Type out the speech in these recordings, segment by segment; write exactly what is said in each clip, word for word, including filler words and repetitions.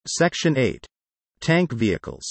Section eight. Tank vehicles.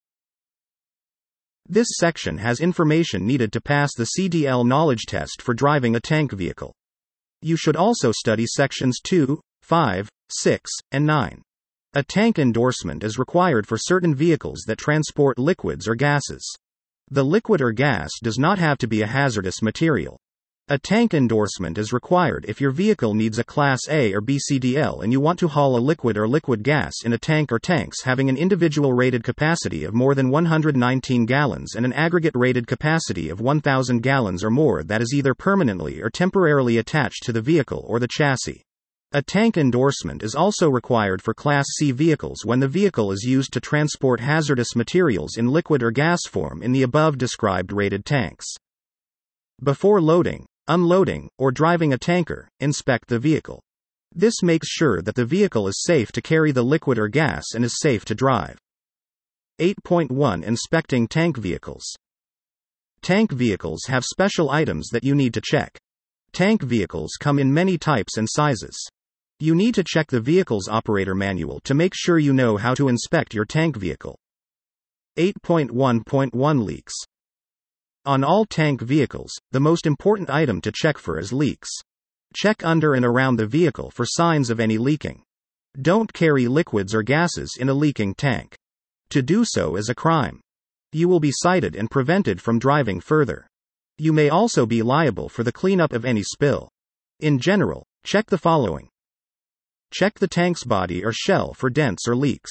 This section has information needed to pass the C D L knowledge test for driving a tank vehicle. You should also study sections two, five, six, and nine. A tank endorsement is required for certain vehicles that transport liquids or gases. The liquid or gas does not have to be a hazardous material. A tank endorsement is required if your vehicle needs a Class A or B C D L and you want to haul a liquid or liquid gas in a tank or tanks having an individual rated capacity of more than one hundred nineteen gallons and an aggregate rated capacity of one thousand gallons or more that is either permanently or temporarily attached to the vehicle or the chassis. A tank endorsement is also required for Class C vehicles when the vehicle is used to transport hazardous materials in liquid or gas form in the above described rated tanks. Before loading, unloading, or driving a tanker, inspect the vehicle. This makes sure that the vehicle is safe to carry the liquid or gas and is safe to drive. eight point one Inspecting tank vehicles. Tank vehicles have special items that you need to check. Tank vehicles come in many types and sizes. You need to check the vehicle's operator manual to make sure you know how to inspect your tank vehicle. eight point one point one Leaks. On all tank vehicles, the most important item to check for is leaks. Check under and around the vehicle for signs of any leaking. Don't carry liquids or gases in a leaking tank. To do so is a crime. You will be cited and prevented from driving further. You may also be liable for the cleanup of any spill. In general, check the following. Check the tank's body or shell for dents or leaks.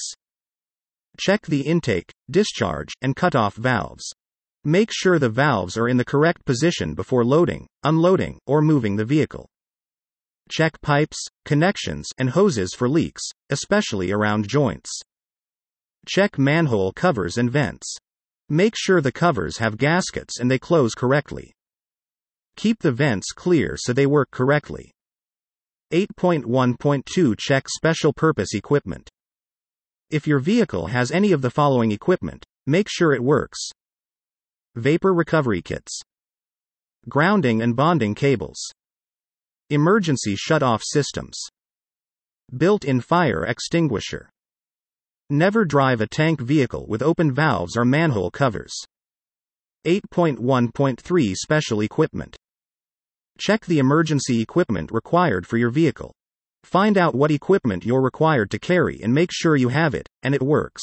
Check the intake, discharge, and cutoff valves. Make sure the valves are in the correct position before loading, unloading, or moving the vehicle. Check pipes, connections, and hoses for leaks, especially around joints. Check manhole covers and vents. Make sure the covers have gaskets and they close correctly. Keep the vents clear so they work correctly. eight point one point two Check special purpose equipment. If your vehicle has any of the following equipment, make sure it works. Vapor recovery kits. Grounding and bonding cables. Emergency shut-off systems. Built-in fire extinguisher. Never drive a tank vehicle with open valves or manhole covers. eight point one point three Special equipment. Check the emergency equipment required for your vehicle. Find out what equipment you're required to carry and make sure you have it, and it works.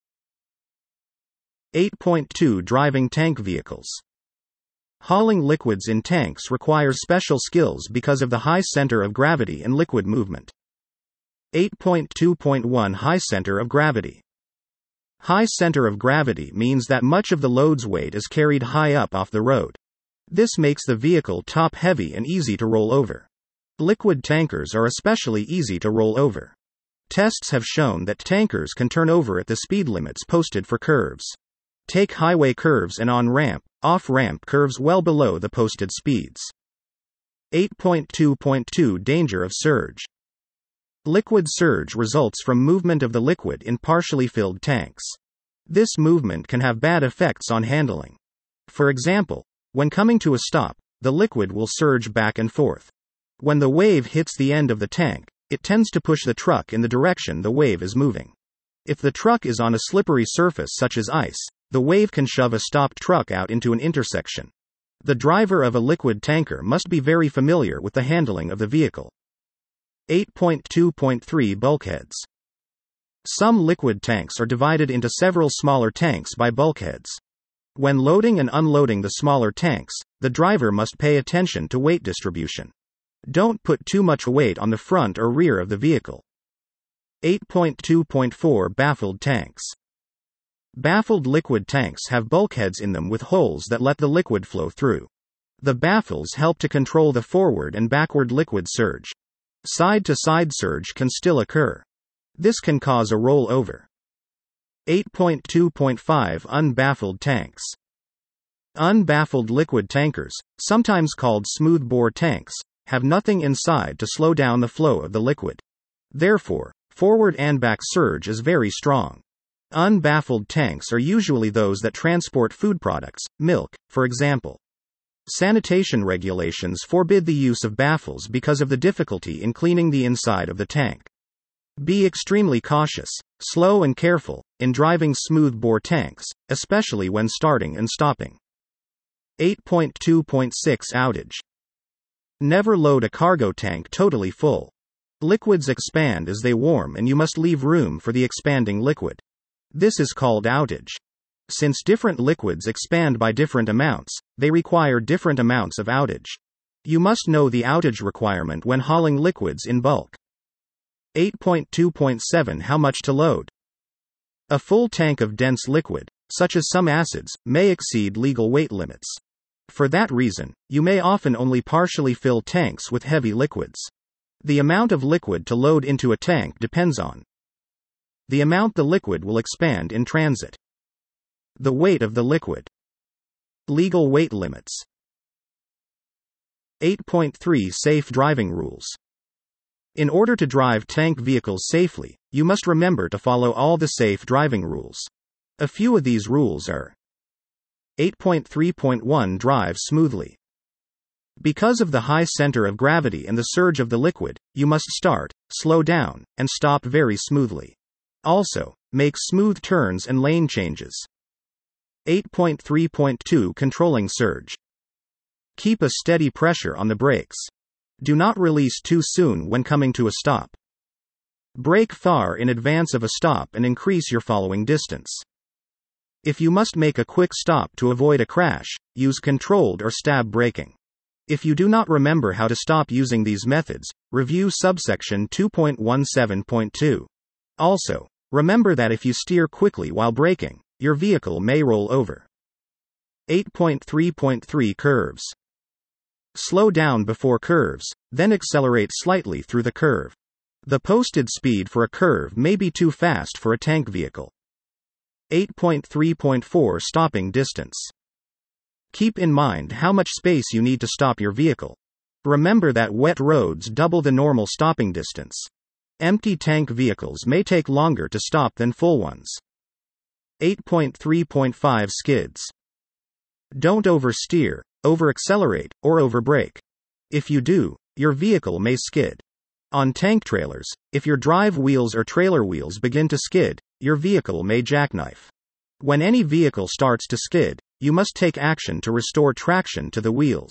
eight point two Driving tank vehicles. Hauling liquids in tanks requires special skills because of the high center of gravity and liquid movement. eight point two point one High center of gravity. High center of gravity means that much of the load's weight is carried high up off the road. This makes the vehicle top-heavy and easy to roll over. Liquid tankers are especially easy to roll over. Tests have shown that tankers can turn over at the speed limits posted for curves. Take highway curves and on-ramp, off-ramp curves well below the posted speeds. eight point two point two Danger of surge. Liquid surge results from movement of the liquid in partially filled tanks. This movement can have bad effects on handling. For example, when coming to a stop, the liquid will surge back and forth. When the wave hits the end of the tank, it tends to push the truck in the direction the wave is moving. If the truck is on a slippery surface such as ice, the wave can shove a stopped truck out into an intersection. The driver of a liquid tanker must be very familiar with the handling of the vehicle. eight point two point three Bulkheads. Some liquid tanks are divided into several smaller tanks by bulkheads. When loading and unloading the smaller tanks, the driver must pay attention to weight distribution. Don't put too much weight on the front or rear of the vehicle. eight point two point four Baffled tanks. Baffled liquid tanks have bulkheads in them with holes that let the liquid flow through. The baffles help to control the forward and backward liquid surge. Side-to-side surge can still occur. This can cause a rollover. eight point two point five Unbaffled tanks. Unbaffled liquid tankers, sometimes called smooth-bore tanks, have nothing inside to slow down the flow of the liquid. Therefore, forward and back surge is very strong. Unbaffled tanks are usually those that transport food products, milk, for example. Sanitation regulations forbid the use of baffles because of the difficulty in cleaning the inside of the tank. Be extremely cautious, slow and careful, in driving smoothbore tanks, especially when starting and stopping. eight point two point six Outage. Never load a cargo tank totally full. Liquids expand as they warm and you must leave room for the expanding liquid. This is called outage. Since different liquids expand by different amounts, they require different amounts of outage. You must know the outage requirement when hauling liquids in bulk. eight point two point seven How much to load? A full tank of dense liquid, such as some acids, may exceed legal weight limits. For that reason, you may often only partially fill tanks with heavy liquids. The amount of liquid to load into a tank depends on the amount the liquid will expand in transit, the weight of the liquid, legal weight limits. eight point three Safe driving rules. In order to drive tank vehicles safely, you must remember to follow all the safe driving rules. A few of these rules are: eight point three point one Drive smoothly. Because of the high center of gravity and the surge of the liquid, you must start, slow down, and stop very smoothly. Also, make smooth turns and lane changes. eight point three point two Controlling surge. Keep a steady pressure on the brakes. Do not release too soon when coming to a stop. Brake far in advance of a stop and increase your following distance. If you must make a quick stop to avoid a crash, use controlled or stab braking. If you do not remember how to stop using these methods, review subsection two point seventeen point two. Also, remember that if you steer quickly while braking, your vehicle may roll over. eight point three point three Curves. Slow down before curves, then accelerate slightly through the curve. The posted speed for a curve may be too fast for a tank vehicle. eight point three point four Stopping distance. Keep in mind how much space you need to stop your vehicle. Remember that wet roads double the normal stopping distance. Empty tank vehicles may take longer to stop than full ones. eight point three point five Skids. Don't oversteer, over-accelerate, or over-brake. If you do, your vehicle may skid. On tank trailers, if your drive wheels or trailer wheels begin to skid, your vehicle may jackknife. When any vehicle starts to skid, you must take action to restore traction to the wheels.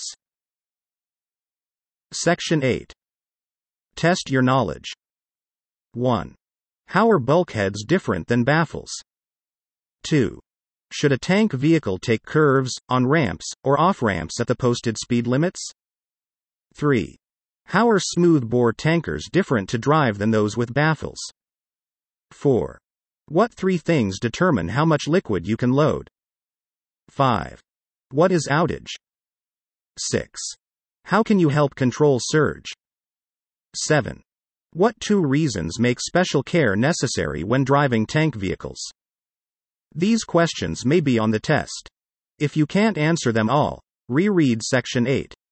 Section eight. Test your knowledge. one. How are bulkheads different than baffles? two. Should a tank vehicle take curves, on ramps, or off ramps at the posted speed limits? three. How are smoothbore tankers different to drive than those with baffles? four. What three things determine how much liquid you can load? five. What is outage? six. How can you help control surge? seven. What two reasons make special care necessary when driving tank vehicles? These questions may be on the test. If you can't answer them all, reread Section eight.